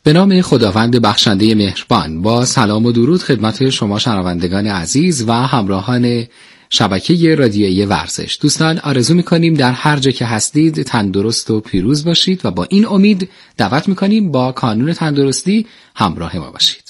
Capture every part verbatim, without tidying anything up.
به نام خداوند بخشنده مهربان، با سلام و درود خدمت شما شنوندگان عزیز و همراهان شبکه رادیویی ورزش. دوستان، آرزو میکنیم در هر جا که هستید تندرست و پیروز باشید و با این امید دعوت میکنیم با کانون تندرستی همراه ما باشید.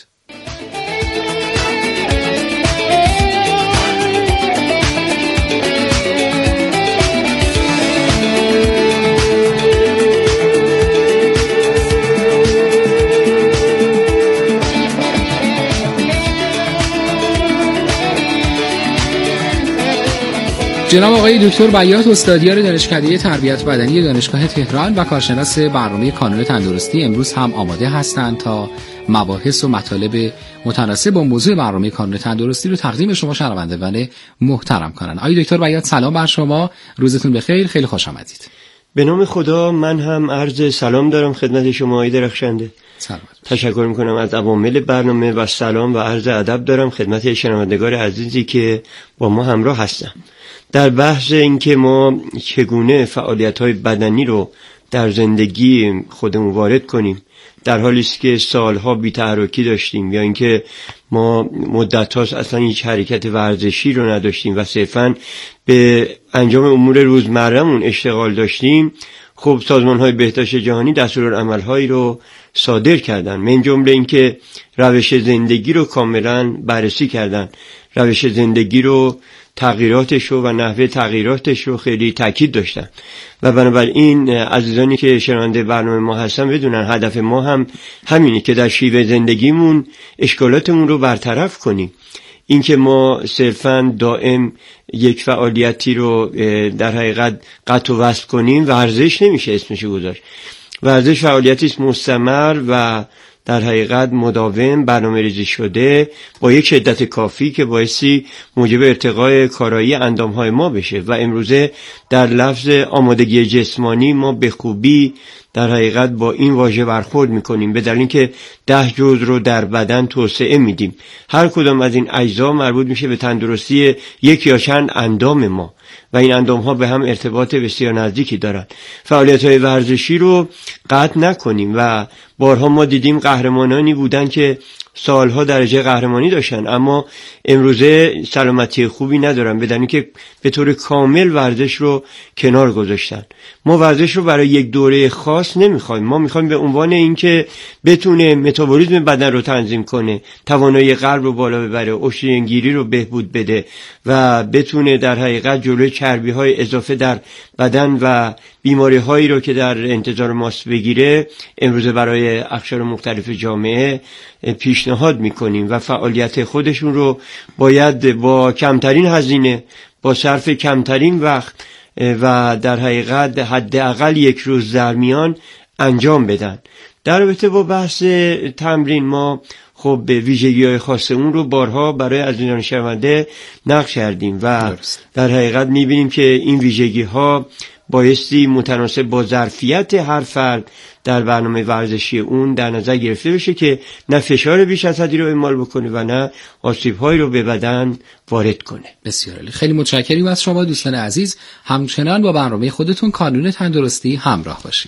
جناب آقای دکتر بیات استادیار دانشکده تربیت بدنی دانشگاه تهران و کارشناس برنامه کانون تندرستی امروز هم آماده هستند تا مباحث و مطالب متناسب با موضوع برنامه کانون تندرستی رو تقدیم شما شنوندگان محترم کنند. آقای دکتر بیات سلام بر شما، روزتون بخیر، خیلی خوش آمدید. به نام خدا، من هم عرض سلام دارم خدمت شما آقای درخشنده. سلام. تشکر میکنم از عوامل برنامه و سلام و عرض ادب دارم خدمت شنوندگان عزیزی که با ما همراه هستن. در بحث اینکه ما چگونه فعالیت‌های بدنی رو در زندگی خودمون وارد کنیم در حالی است که سالها بی‌تحرکی داشتیم یا اینکه ما مدت‌هاست اصلا هیچ حرکت ورزشی رو نداشتیم و صرفاً به انجام امور روزمره‌مون اشتغال داشتیم، خب سازمان‌های بهداشت جهانی دستورالعمل‌هایی رو صادر کردن، من جمله اینکه روش زندگی رو کاملاً بررسی کردن، روش زندگی رو تغییراتش رو و نحوه تغییراتش رو خیلی تاکید داشتن و بنابراین عزیزانی که شنونده برنامه ما هستن بدونن هدف ما هم همینه که در شیوه زندگیمون اشکالاتمون رو برطرف کنیم. این که ما صرفاً دائم یک فعالیتی رو در حقیقت قطع و وصل کنیم ورزش نمیشه اسمش گذاشت. ورزش فعالیتی است مستمر و در حقیقت مداوم برنامه ریزی شده با یک شدت کافی که بایستی موجب ارتقای کارایی اندامهای ما بشه و امروزه در لفظ آمادگی جسمانی ما به خوبی در حقیقت با این واژه برخورد میکنیم، به دلیل اینکه ده جزء رو در بدن توسعه میدیم. هر کدام از این اجزا مربوط میشه به تندرستی یک یا چند اندام ما و این اندام ها به هم ارتباط بسیار نزدیکی دارن. فعالیت های ورزشی رو قطع نکنیم و بارها ما دیدیم قهرمانانی بودن که سالها درجه قهرمانی داشتن اما امروزه سلامتی خوبی ندارن، بدن اینکه به طور کامل ورزش رو کنار گذاشتن. ما ورزش رو برای یک دوره خاص نمیخوایم، ما میخوایم به عنوان اینکه بتونه متابولیسم بدن رو تنظیم کنه، توانایی قلب رو بالا ببره، اکسیژن گیری رو بهبود بده و بتونه در حقیقت جلوی چربی های اضافه در بدن و بیماری هایی رو که در انتظار ماست بگیره امروزه برای اقشار مختلف جامعه پیشنهاد میکنیم و فعالیت خودشون رو باید با کمترین هزینه، با صرف کمترین وقت و در حقیقت حداقل یک روز در میان انجام بدن. در رابطه با بحث تمرین ما خب به ویژگی‌های خاص اون رو بارها برای عزیزان شنونده نقل کردیم و در حقیقت می‌بینیم که این ویژگی‌ها بایستی متناسب با ظرفیت هر فرد در برنامه ورزشی اون در نظر گرفته بشه که نه فشار بیش از حدی رو اعمال بکنه و نه آسیب‌هایی رو به بدن وارد کنه. بسیار عالی، خیلی متشکریم از شما دوستان عزیز. همچنان با برنامه خودتون کانون تندرستی همراه باشید.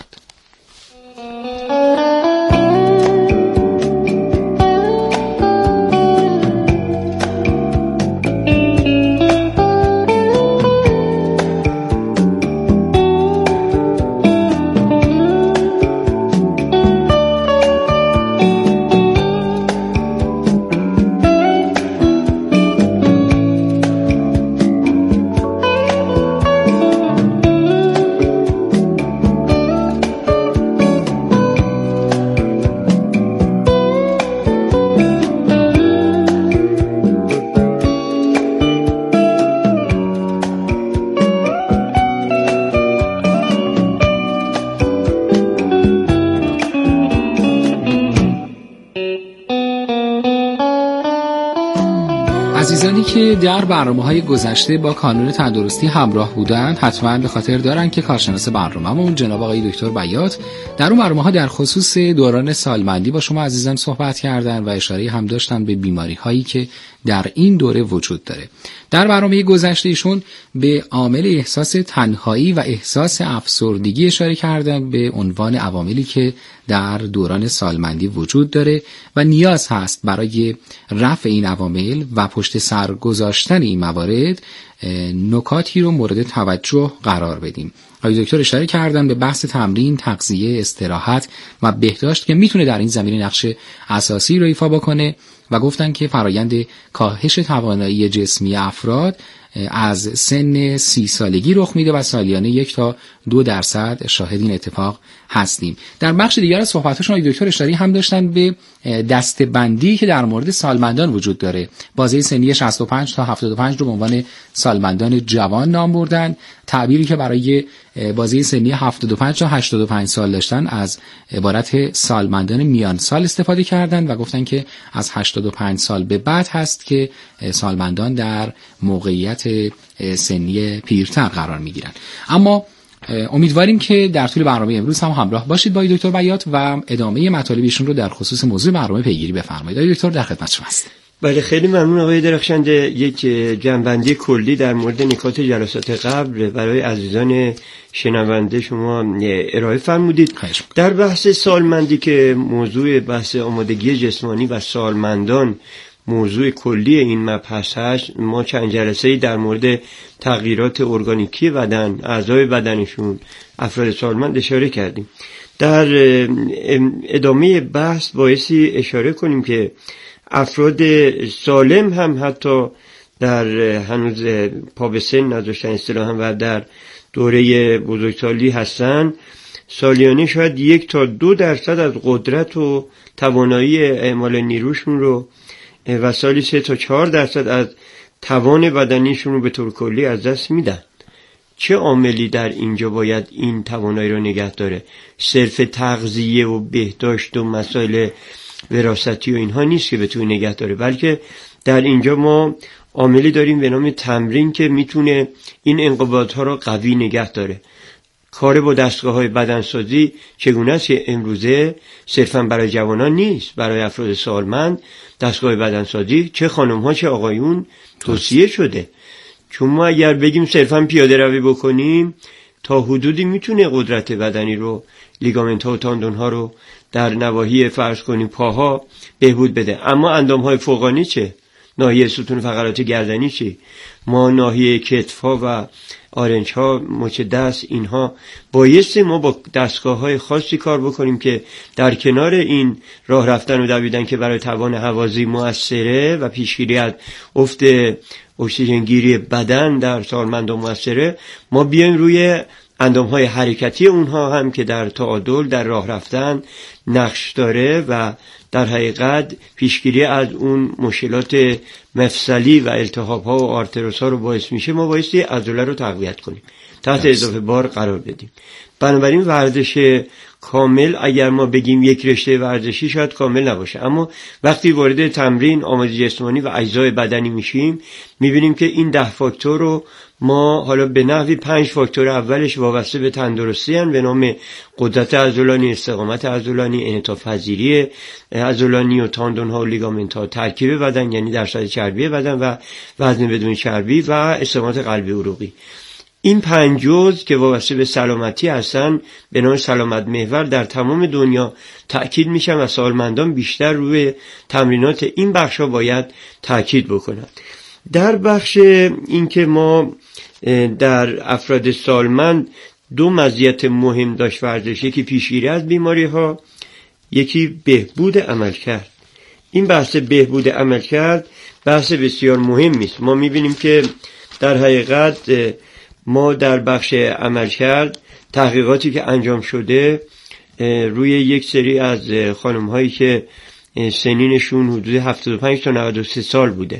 عزیزانی که در برنامه‌های گذشته با کانون تندرستی همراه بودند حتما به خاطر دارن که کارشناس برنامه‌مون جناب آقای دکتر بیات در اون برنامه‌ها در خصوص دوران سالمندی با شما عزیزان صحبت کردن و اشاره هم داشتن به بیماری‌هایی که در این دوره وجود داره. در برنامه گذشته ایشون به عامل احساس تنهایی و احساس افسردگی اشاره کردن به عنوان عواملی که در دوران سالمندی وجود داره و نیاز هست برای رفع این عوامل و پشت سر گذاشتن این موارد نکاتی رو مورد توجه قرار بدیم. آقای دکتر اشاره کردن به بحث تمرین، تغذیه، استراحت و بهداشت که میتونه در این زمینه نقش اساسی رو ایفا بکنه و گفتن که فرایند کاهش توانایی جسمی افراد از سن سی سالگی رخ میده و سالیانه یک تا دو درصد شاهد این اتفاق هستیم. در بخش دیگر از صحبتاشون آقای دکتر اشاره هم داشتن به دسته‌بندی که در مورد سالمندان وجود داره. بازه سنی شصت و پنج تا هفتاد و پنج رو به عنوان سالمندان جوان نام بردن. تعبیری که برای بازه سنی هفتاد و پنج تا هشتاد و پنج سال داشتن از عبارت سالمندان میان سال استفاده کردن و گفتن که از هشتاد و پنج سال به بعد هست که سالمندان در موقعیت سنی پیرتر قرار میگیرن. اما امیدواریم که در طول برنامه امروز هم همراه باشید با دکتر بیات و ادامه مطالبشون رو در خصوص موضوع برنامه پیگیری بفرمایید. دکتر در خدمت شما هستیم. بله خیلی ممنون آقای درخشنده. یک جنبندی کلی در مورد نکات جلسات قبل برای عزیزان شنونده شما ارائه فرمودید. در بحث سالمندی که موضوع بحث آمادگی جسمانی و سالمندان موضوع کلی این مبحث هست، ما چند جلسه‌ای در مورد تغییرات ارگانیکی بدن، اعضای بدنشون، افراد سالمند اشاره کردیم. در ادامه بحث بایستی اشاره کنیم که افراد سالم هم حتی در هنوز پا به سن نداشتن اصطلاحاً و در دوره بزرگسالی هستن، سالیانه شاید یک تا دو درصد از قدرت و توانایی اعمال نیروشون رو و سالی سه تا چهار درصد از توان بدنیشون رو به طور کلی از دست میدن. چه عاملی در اینجا باید این توانایی رو نگه داره؟ صرف تغذیه و بهداشت و مسائل وراثتی و اینها نیست که بتونه نگه داره، بلکه در اینجا ما عاملی داریم به نام تمرین که میتونه این انقباض ها رو قوی نگه داره. کار با دستگاه های بدنسازی چگونه است که امروزه صرفا برای جوانان نیست، برای افراد سالمند دستگاه بدنسازی چه خانم ها چه آقایون توصیه شده. چون ما اگر بگیم صرفا پیاده روی بکنیم تا حدودی میتونه قدرت بدنی رو، لیگامنت ها و تاندون ها رو در نواحی فرض کنیم پاها بهبود بده. اما اندام های فوقانی چه؟ ناحیه ستون فقرات گردنی چه؟ ما ناحیه کتف ها و آرنج ها، مچ دست، اینها بایستی ما با دستگاه های خاصی کار بکنیم که در کنار این راه رفتن و دویدن که برای توان هوازی مؤثره و پیشگیری از افت اکسیژن گیری بدن در سالمندان مؤثره، ما بیایم روی اندام های حرکتی اونها هم که در تعادل در راه رفتن نقش داره و در حقیقت پیشگیری از اون مشکلات مفصلی و التهاب ها و آرتروس ها رو باعث میشه، ما بایستی عضله رو تقویت کنیم، تحت اضافه بار قرار بدیم. بنابراین ورزش کامل اگر ما بگیم یک رشته ورزشی شاید کامل نباشه، اما وقتی وارد تمرین آمادگی جسمانی و اجزای بدنی میشیم میبینیم که این ده فاکتور رو ما حالا به نحوی پنج فاکتور اولش وابسته به تندرستی هستند به نام قدرت عضلانی، استقامت عضلانی، انعطاف پذیری عضلانی و تاندون ها و لیگامنت ها، ترکیب بدن یعنی درصد چربی بدن و وزن بدون چربی و استقامت قلبی عروقی. این پنج جزء که وابسته به سلامتی هستن به نام سلامت محور در تمام دنیا تأکید میشن و سالمندان بیشتر روی تمرینات این بخشا باید تأکید بکنند. در بخش این که ما در افراد سالمند دو مزیت مهم داشت ورزش، یکی پیشگیری از بیماری ها، یکی بهبود عملکرد. این بحث بهبود عملکرد بحث بسیار مهمی است. ما میبینیم که در حقیقت ما در بخش عملکرد تحقیقاتی که انجام شده روی یک سری از خانم هایی که سنینشون حدود هفتاد و پنج تا نود و سه سال بوده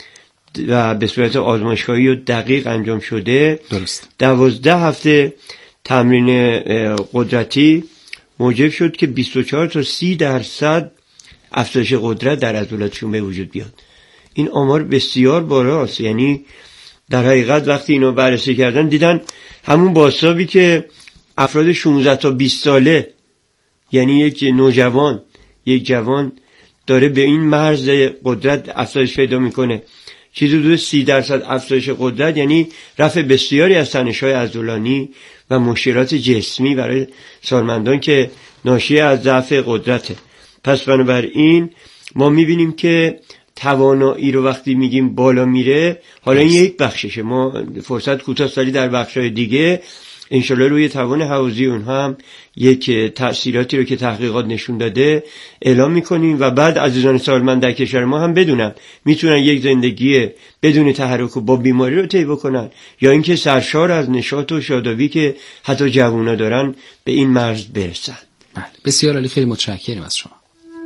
و به صورت آزمایشگاهی و دقیق انجام شده، درست دوازده هفته تمرین قدرتی موجب شد که بیست و چهار تا سی درصد افزایش قدرت در عضلاتشون به وجود بیاد. این آمار بسیار بالاست. یعنی در حقیقت وقتی اینو بررسی کردن دیدن همون بازتابی که افراد شانزده تا بیست ساله، یعنی یک نوجوان، یک جوان داره به این مرز قدرت افزایش پیدا میکنه چیزی حدود سی درصد افزایش قدرت یعنی رفع بسیاری از تنش‌های عضلانی و مشکلات جسمی برای سالمندان که ناشی از ضعف قدرته. پس بنابراین ما میبینیم که توانایی رو وقتی میگیم بالا میره، حالا این یک بخششه، ما فرصت کوتاه‌سالی در بخش‌های دیگه انشالله روی توان حوزی اونها هم یک تأثیراتی رو که تحقیقات نشون داده اعلام میکنیم و بعد عزیزان سالمند در کشور ما هم بدونن میتونن یک زندگی بدون تحرک و با بیماری رو طی بکنن، یا اینکه سرشار از نشاط و شادابی که حتی جوونا دارن به این مرز برسن. بله بسیار عالی، خیلی متشکرم از شما.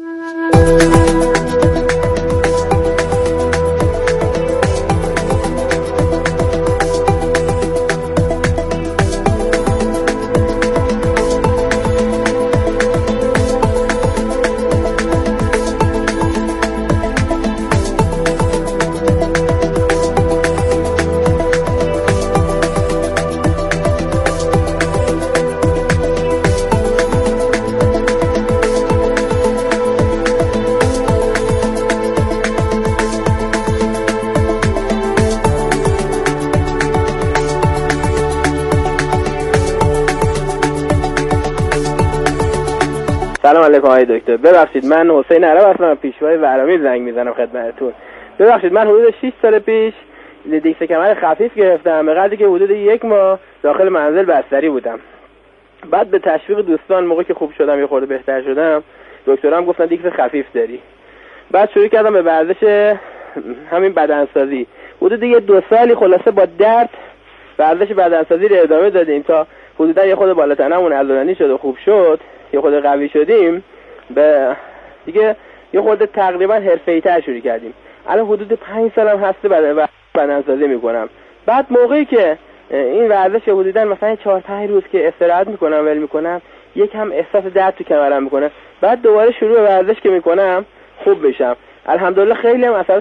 سلام علیکم آقای دکتر. ببخشید من حسین عرب هستم، پیشوای ورامین زنگ میزنم خدمتتون. ببخشید من حدود شش سال پیش دیکس کمر خفیف گرفتم، به قدری که حدود یک ماه داخل منزل بستری بودم. بعد به تشویق دوستان موقعی که خوب شدم یه خورده بهتر شدم، دکترام گفتن دیکس خفیف داری. بعد شروع کردم به ورزش همین بدنسازی. حدود یه دو سالی خلاصه با درد ورزش بدنسازی رو ادامه دادیم تا حدودا یه خورده بالاتنمون عضلانی شد و خوب شد، یه خورده قوی شدیم، به دیگه یه خورده تقریبا حرفه‌ای‌تر شروع کردیم. الان حدود پنج سالم هست بدن بدنسازی میکنم. بعد موقعی که این ورزش حدودا مثلا چهار پنج روز که استراحت میکنم ول میکنم، یکم احساس درد تو کمرم میکنه، بعد دوباره شروع به ورزش که میکنم خوب بشم. الحمدلله خیلی هم اثرات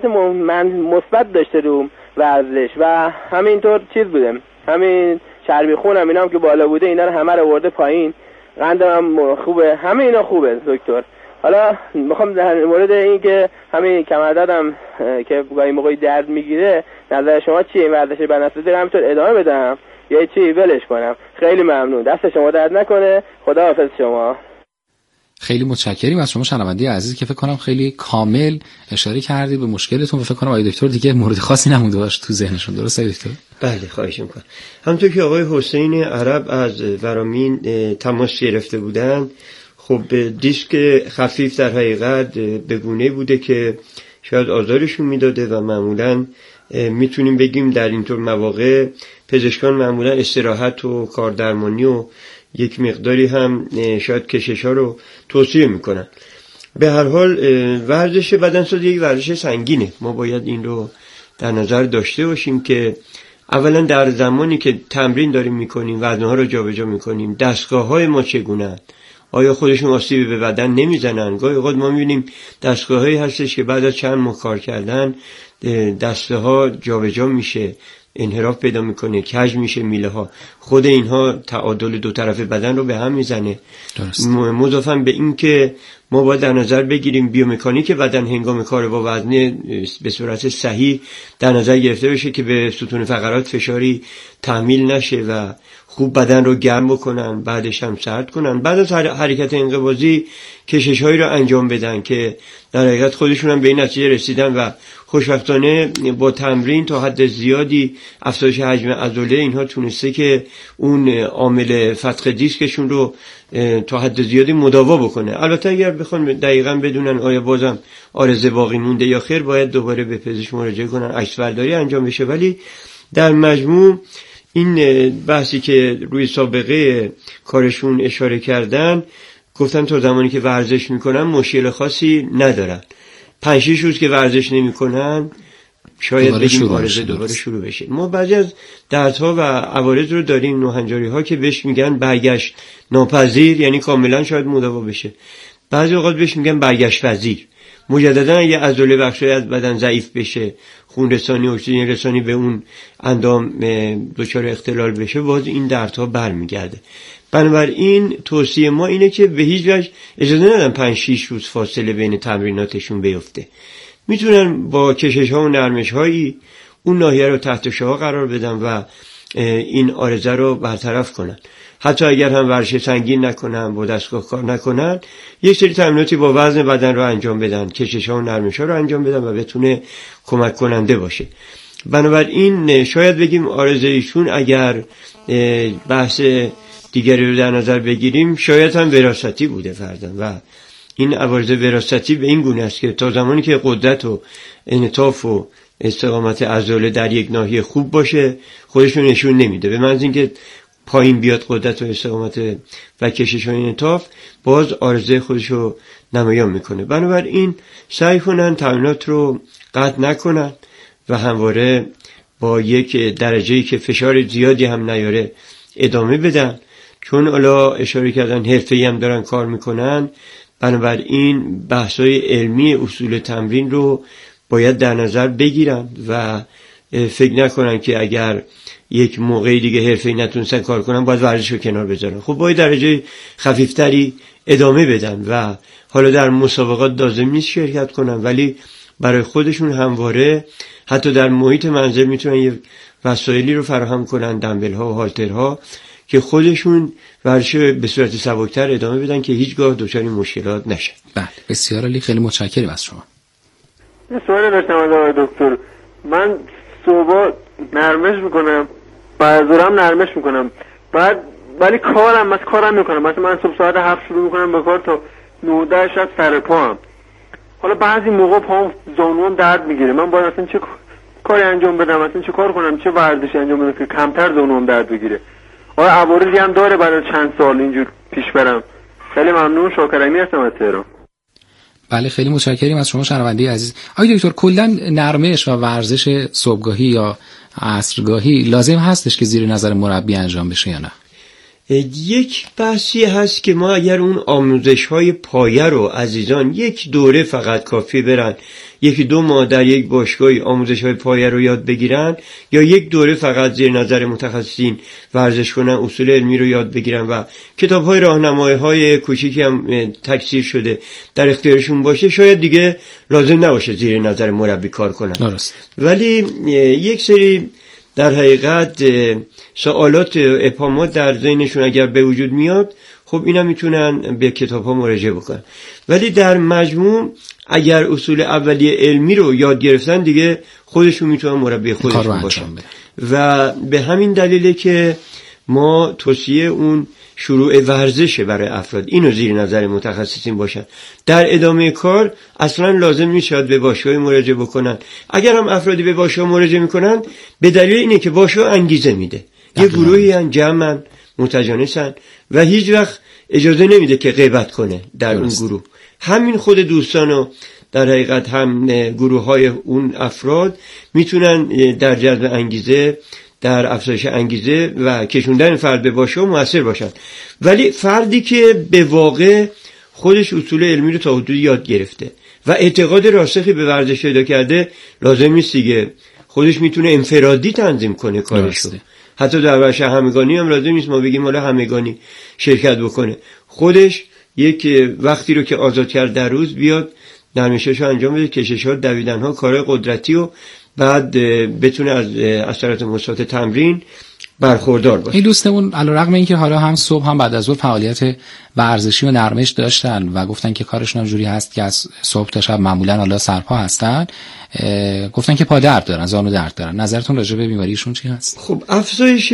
مثبت داشته روم ورزش و همینطور چیز بودم، همین چربی خونم اینا هم که بالا بوده اینا رو همه رو آورده پایین، قندم هم خوبه، همه اینا خوبه دکتر. حالا میخوام در مورد این که همین کمردادم که گاهی موقعی درد میگیره، نظر شما چیه؟ این ورزش بدنسازی رو همینطور ادامه بدم یا چی ولش کنم؟ خیلی ممنون، دست شما درد نکنه، خداحافظ شما. خیلی متشکریم از شما شنونده عزیز که فکر کنم خیلی کامل اشاره کردید به مشکلتون و فکر کنم آقای دکتر دیگه مورد خاصی نمونده باشه تو ذهنشون. درسته دکتر؟ بله خواهش می‌کنم. همونطور که آقای حسین عرب از ورامین تماس گرفته بودن، خب دیسک خفیف در حقیقت به گونه بوده که شاید آزارشون میداده و معمولاً میتونیم بگیم در اینطور مواقع پزشکان معمولاً استراحت و کاردرمانی و یک مقداری هم شاید کشش‌ها رو توصیه میکنن. به هر حال ورزش بدنسازی یک ورزش سنگینه، ما باید این رو در نظر داشته باشیم که اولا در زمانی که تمرین داریم میکنیم، وزنها رو جابجا میکنیم، دستگاه‌های ما چگونه؟ آیا خودشون آسیبی به بدن نمیزنن؟ گاهی اوقات ما میبینیم دستگاه‌هایی هستش که بعد از چند ماه کار کردن دسته ها جابجا میشه، انحراف پیدا میکنه، کج میشه میله ها، خود اینها تعادل دو طرف بدن رو به هم میزنه. مضافاً به این که ما باید در نظر بگیریم بیومکانیک بدن هنگام کار با وزنه به صورت صحیح در نظر گرفته بشه که به ستون فقرات فشاری تحمیل نشه و خوب بدن رو گرم بکنن، بعدش هم سرد کنن. بعد از حرکت انقباضی کشش‌هایی رو انجام بدن که در حقیقت خودشون هم به این نتیجه رسیدن و خوشبختانه با تمرین تا حد زیادی افزایش حجم عضله اینها تونسته که اون عامل فتق دیسکشون رو تا حد زیادی مداوا بکنه. البته اگر بخوان دقیقاً بدونن آیا بازم عارضه باقی مونده یا خیر، باید دوباره به پزشک مراجعه کنن، عکس برداری انجام بشه. ولی در مجموع این بحثی که روی سابقه کارشون اشاره کردن، گفتن تا زمانی که ورزش میکنن مشکل خاصی ندارن، پنج شش روز که ورزش نمیکنن شاید بگیم عارضه دوباره شروع بشه. ما بعضی از دردها و عوارض رو داریم، نوحنجاری ها که بهش میگن برگشت ناپذیر، یعنی کاملا شاید مداوا بشه. بعضی اوقات بهش میگن برگشت پذیر. مجددا اگه عضله بخشی از بدن ضعیف بشه، خون رسانی، اکسیژن رسانی به اون اندام دچار اختلال بشه، باز این دردها برمیگرده. بنابراین توصیه ما اینه که به هیچ وجه اجازه ندن پنج شش روز فاصله بین تمریناتشون بیفته. میتونن با کشش ها و نرمش هایی اون ناحیه رو تحت شعاع قرار بدن و این عارضه رو برطرف کنن. حتی اگر هم ورزش سنگین نکنن، با دستگاه کار نکنن، یک سری تمریناتی با وزن بدن رو انجام بدن، کشش ها و نرمش ها رو انجام بدن و بتونه کمک کننده باشه. بنابراین شاید بگیم عارضه ایشون اگر بحث دیگری رو در نظر بگیریم شاید هم وراثتی بوده فرضاً، و این عوارض وراثتی به این گونه است که تا زمانی که قدرت و انعطاف و استقامت عضله در یک ناحیه خوب باشه خودشون نشون نمیده، به معنی اینکه پایین بیاد قدرت و استقامت و کشش و انعطاف باز عارضه خودشو نمایان میکنه. بنابراین سعی کنن تمرینات رو قطع نکنن و همواره با یک درجه‌ای که فشار زیادی هم نیاره ادامه بدن، چون حالا اشاره کردن حرفه‌ای هم دارن کار میکنن. بنابراین بحث‌های علمی اصول تمرین رو باید در نظر بگیرن و فکر نکنن که اگر یک موقعی دیگه حرفه‌ای نتونستن کار کنن باید ورزش رو کنار بذارن. خب باید درجه خفیفتری ادامه بدن و حالا در مسابقات لازم نیست شرکت کنن، ولی برای خودشون همواره حتی در محیط منزل میتونن یه وسایلی رو فراهم کنن، دمبل ها و هالترها، که خودشون ورزش به صورت سبکتر ادامه بدن که هیچگاه دچار مشکلات نشن. بله بسیار عالی، خیلی متشکرم از شما. یه سوالی داشتم آقای دکتر. من صبح نرمش میکنم، بعد ظهرم نرمش میکنم، بعد ولی کارم مثلا کارم میکنم، مثلا من صبح ساعت هفت شروع میکنم به کار تا نه ده شب سر پام. حالا بعضی موقع پام زانوام درد میگیره، من باید اصلا چه کاری انجام بدم، اصلا چه کار کنم، چه ورزشی انجام بدم که کمتر زانوام درد بگیره؟ آیا عوارضی هم داره برای چند سال اینجور پیش برم؟ خیلی ممنون، شاکرمی هستم از تهران. بله خیلی متشکریم از شما شنونده عزیز. آقای دکتر کلا نرمش و ورزش صبحگاهی یا عصرگاهی لازم هستش که زیر نظر مربی انجام بشه یا نه؟ یک بحثی هست که ما اگر اون آموزش های پایه رو عزیزان یک دوره فقط کافی برن، یکی دو ماه در یک باشگاهی آموزش های پایه رو یاد بگیرن، یا یک دوره فقط زیر نظر متخصصین ورزش کنن، اصول علمی رو یاد بگیرن و کتاب های راهنمایی های کوچیکی هم تکثیر شده در اختیارشون باشه، شاید دیگه لازم نباشه زیر نظر مربی کار کنن. درست. ولی یک سری در حقیقت سوالات و ابهامات در ذهنشون اگر به وجود میاد، خب اینا میتونن به کتاب ها مراجعه بکنن. ولی در مجموع اگر اصول اولیه علمی رو یاد گرفتن دیگه خودشون میتونن مربی خودشون باشن و به همین دلیله که ما توصیه اون شروع ورزشه برای افراد اینو زیر نظر متخصصین باشن. در ادامه کار اصلا لازم نیست شاید به باشگاه مراجعه بکنن. اگر هم افرادی به باشگاه مراجعه میکنن به دلیل اینه که باشگاه انگیزه میده، یه گروهی ان جمعن متجانسن و هیچ وقت اجازه نمیده که غیبت کنه در اون گروه. همین خود دوستان و در حقیقت هم گروه های اون افراد میتونن در جذب انگیزه، در افزایش انگیزه و کشوندن فرد به باشگاه موثر باشن. ولی فردی که به واقع خودش اصول علمی رو تا حدودی یاد گرفته و اعتقاد راسخی به ورزش پیدا کرده، لازم نیست دیگه خودش میتونه انفرادی تنظیم کنه کارشو. حتی در ورزش همگانی هم لازم نیست ما بگیم حالا همگانی شرکت بکنه، خودش یک وقتی رو که آزاد کرد در روز بیاد نرمشاشو انجام بده، کشش‌ها، دویدن‌ها، کارهای قدرتی و بعد بتونه از اثرات مثبت تمرین برخوردار باشه. این دوستمون علیرغم اینکه حالا هم صبح هم بعد از ظهر فعالیت ورزشی و نرمش داشتن و گفتن که کارشون هم جوری هست که از صبح تا شب معمولا حالا سرپا هستن، گفتن که پا درد دارن، زانو درد دارن، نظرتون راجع به بیماریشون چی هست؟ خب افزایش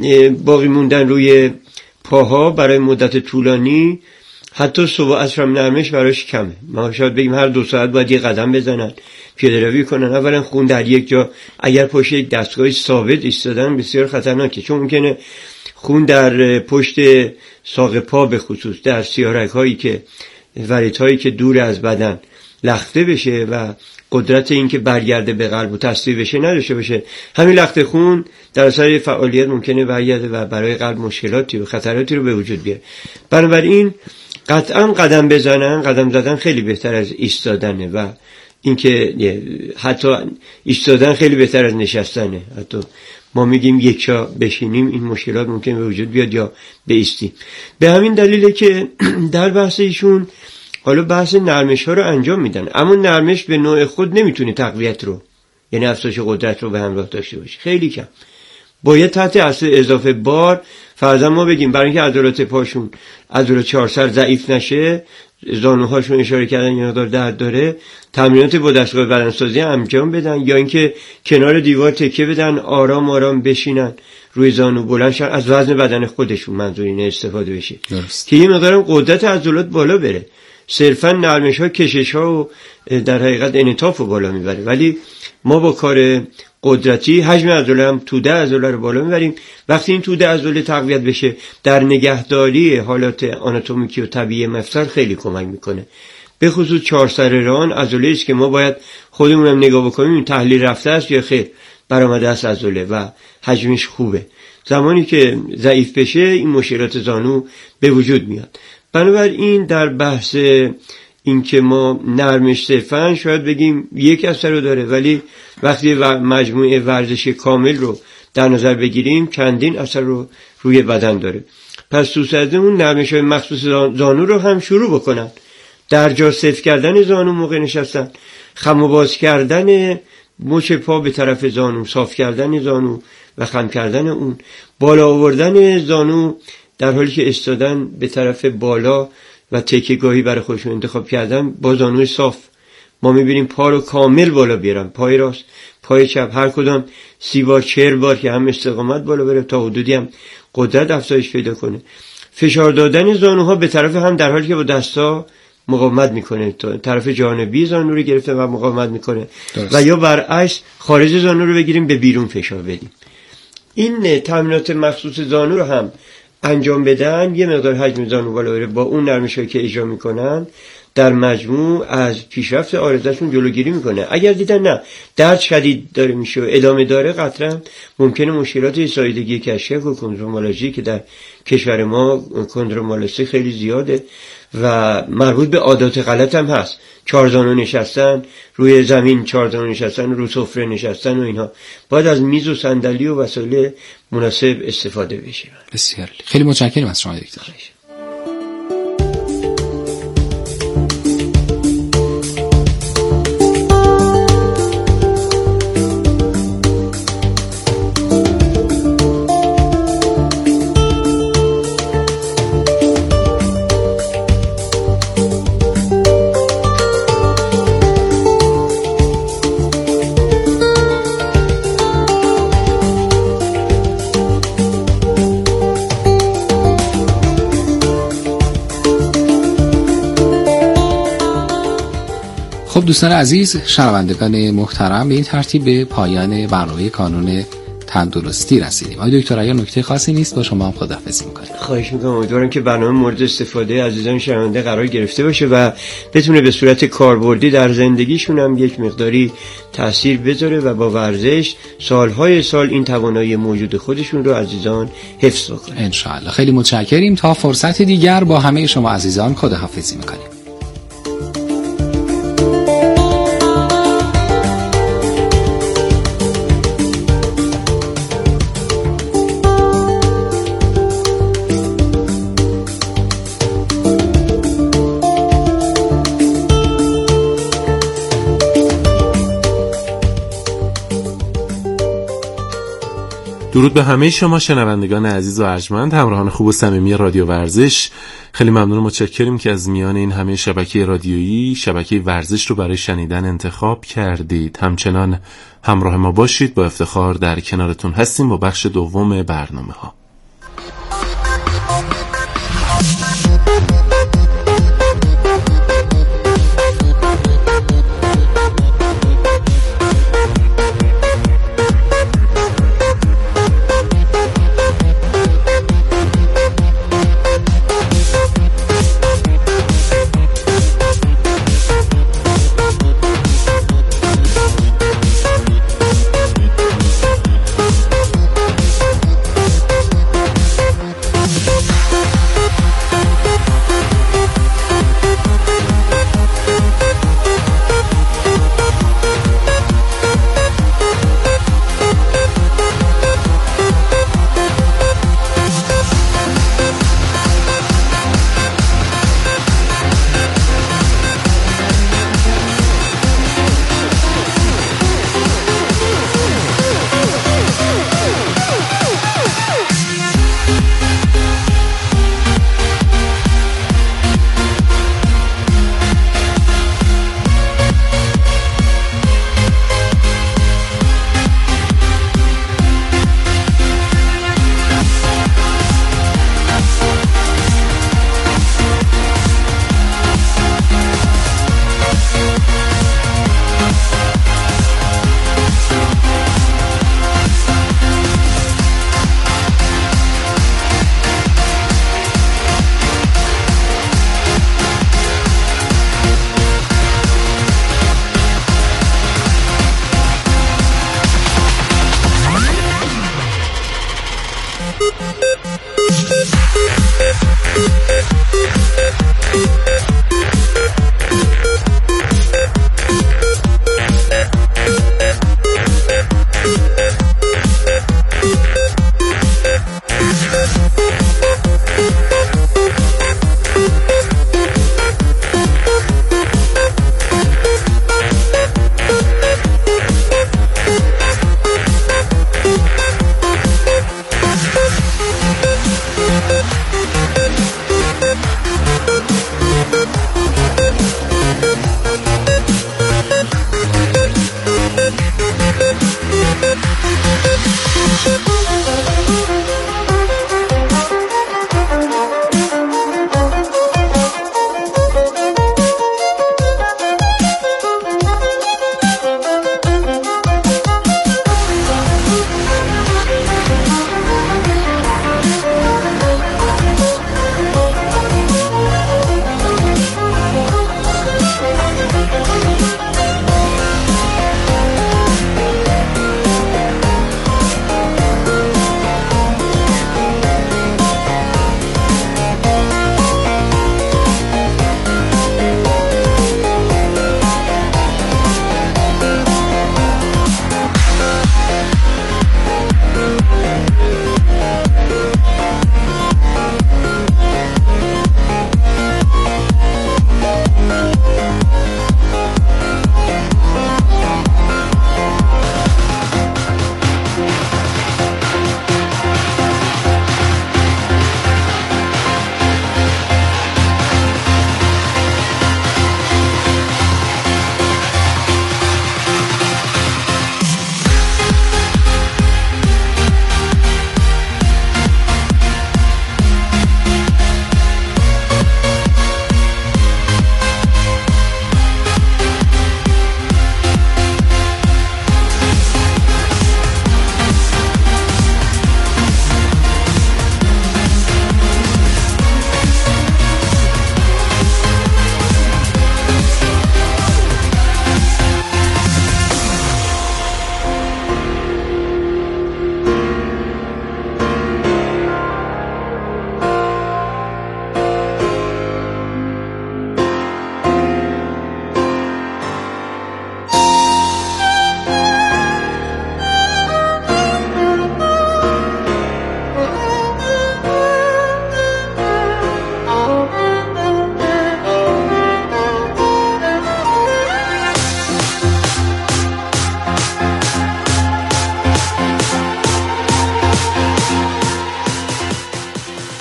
باقی موندن روی پاها برای مدت طولانی، حتی صبح عصر هم نرمش براش کمه. ما شاید بگیم هر دو ساعت باید یه قدم بزنن، پیاده روی کنن. اولا خون در یک جا اگر پشت یک دستگاه ثابت ایستادن بسیار خطرناکه، چون ممکنه خون در پشت ساق پا به خصوص در سیارک هایی که وریت هایی که دور از بدن لخته بشه و قدرت این که برگرده به قلب و تصفیه بشه نداشته باشه. همین لخته خون در اثر فعالیت ممکنه برگرده و برای قلب مشکلاتی و خطراتی رو به وجود بیاره. بنابراین قطعا قدم بزنن، قدم زدن خیلی بهتر از ایستادنه و اینکه حتی ایستادن خیلی بهتر از نشستنه. حتی ما میگیم یک جا بشینیم این مشکلات ممکن به وجود بیاد یا بایستیم. به همین دلیله که در بحث ایشون حالا بحث نرمش ها رو انجام میدن، اما نرمش به نوع خود نمیتونه تقویت رو، یعنی افزایش قدرت رو به همراه داشته باشه، خیلی کم. باید تحت اثر اضافه بار فرضاً ما بگیم برای اینکه عضلات پاشون عضلات چهار سر ضعیف نشه، زانوهاشون اشاره کردن یه مقدار درد داره، تمرینات با دستگاه بدنسازی انجام بدن، یا اینکه کنار دیوار تکیه بدن، آرام آرام بشینن روی زانو، بلند شن، از وزن بدن خودشون منظور اینه استفاده بشه که یه مقدار قدرت عضلات بالا بره. صرفا نرمش ها کشش ها و در حقیقت انعطاف رو بالا میبره، ولی ما با کار قدرتی حجم عضله هم توده عضله رو بالا میبریم. وقتی این توده عضله تقویت بشه در نگهداری حالات آناتومیکی و طبیعی مفصل خیلی کمک میکنه. به خصوص چهار سر ران عضله است که ما باید خودمونم نگاه بکنیم این تحلیل رفته است یا خیر برآمده است عضله و حجمش خوبه. زمانی که ضعیف بشه این مشکلات زانو به وجود میاد. بنابراین در بحث این که ما نرمش صرفاً شاید بگیم یک اثر رو داره، ولی وقتی مجموعه ورزش کامل رو در نظر بگیریم چندین اثر رو روی بدن داره. پس دوستان نرمش های مخصوص زانو رو هم شروع بکنن. در جا صف کردن زانو موقع نشستن، خم و باز کردن مچ پا به طرف زانو، صاف کردن زانو و خم کردن اون، بالا آوردن زانو در حالی که ایستادن به طرف بالا و تکیه‌گاهی برای خودشون انتخاب کردن با زانوی صاف. ما میبینیم پا رو کامل بالا بیارن، پای راست پای چپ هر کدام سی بار چهل بار که هم استقامت بالا بره تا حدودی هم قدرت افزایش پیدا کنه. فشار دادن زانوها به طرف هم در حالی که با دستا مقاومت میکنه، طرف جانبی زانو رو گرفته و مقاومت میکنه درست. و یا برعکس خارج زانو رو بگیریم به بیرون فشار بدیم. این تمرینات مخصوص زانو رو هم انجام بدن، یه مقدار حجم زانو بالا بره، با اون نرمش‌هایی که اجرا میکنن در مجموع از پیشرفت عارضه‌شون جلوگیری میکنه. اگر دیدن نه درد شدید داره میشه و ادامه داره، قطعا ممکنه مشکلات سایدگی کشف و کندرومالژی که در کشور ما کندرومالژی خیلی زیاده و مربوط به عادات غلط هم هست، چهار زانو نشستن روی زمین، چهار زانو نشستن رو سفره نشستن و اینها، باید از میز و صندلی و وسایل مناسب استفاده بشه. بسیار خیلی متشکرم از شما دکتر. خب دوستان عزیز، شنوندگان محترم، به این ترتیب به پایان برنامه کانون تندرستی رسیدیم. آقای دکتر اگر نکته خاصی نیست با شما هم خداحافظی می‌کنم. خواهش می‌کنم. امیدوارم که برنامه مورد استفاده عزیزان شنونده قرار گرفته باشه و بتونه به صورت کاربردی در زندگیشون هم یک مقداری تأثیر بذاره و با ورزش سالهای سال این توانایی موجود خودشون رو عزیزان حفظ کنن ان شاء الله. خیلی متشکریم. تا فرصت دیگر با همه شما عزیزان خداحافظی می‌کنیم. درود به همه شما شنوندگان عزیز و ارجمند، همراهان خوب و صمیمی رادیو ورزش. خیلی ممنون و متشکریم که از میان این همه شبکه رادیویی شبکه ورزش رو برای شنیدن انتخاب کردید. همچنان همراه ما باشید، با افتخار در کنارتون هستیم با بخش دوم برنامه ها.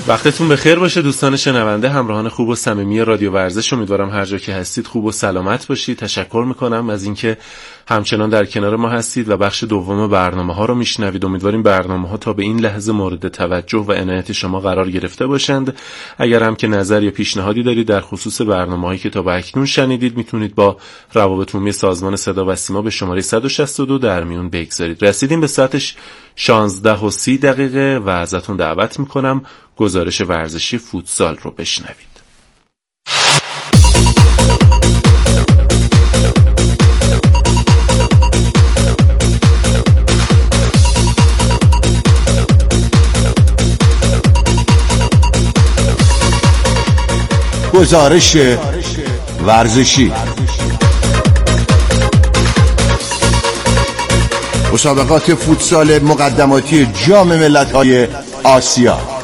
وقتتون بخیر باشه دوستان شنونده، همراهان خوب و صمیمی رادیو ورزش. امیدوارم هر جا که هستید خوب و سلامت باشید. تشکر میکنم از اینکه همچنان در کنار ما هستید و بخش دوم برنامه ها رو میشنوید. امیدواریم برنامه ها تا به این لحظه مورد توجه و عنایت شما قرار گرفته باشند. اگر هم که نظر یا پیشنهادی دارید در خصوص برنامه‌هایی که تا به اکنون شنیدید، میتونید با روابط عمومی سازمان صدا و سیما به شماره صد و شصت و دو در میون بگذارید. رسیدیم به ساعتش شانزده و سی دقیقه و ازتون دعوت میکنم گزارش ورزشی فوتسال رو بشنوید. گزارش ورزشی. مسابقات فوتسال مقدماتی جام ملت‌های آسیا.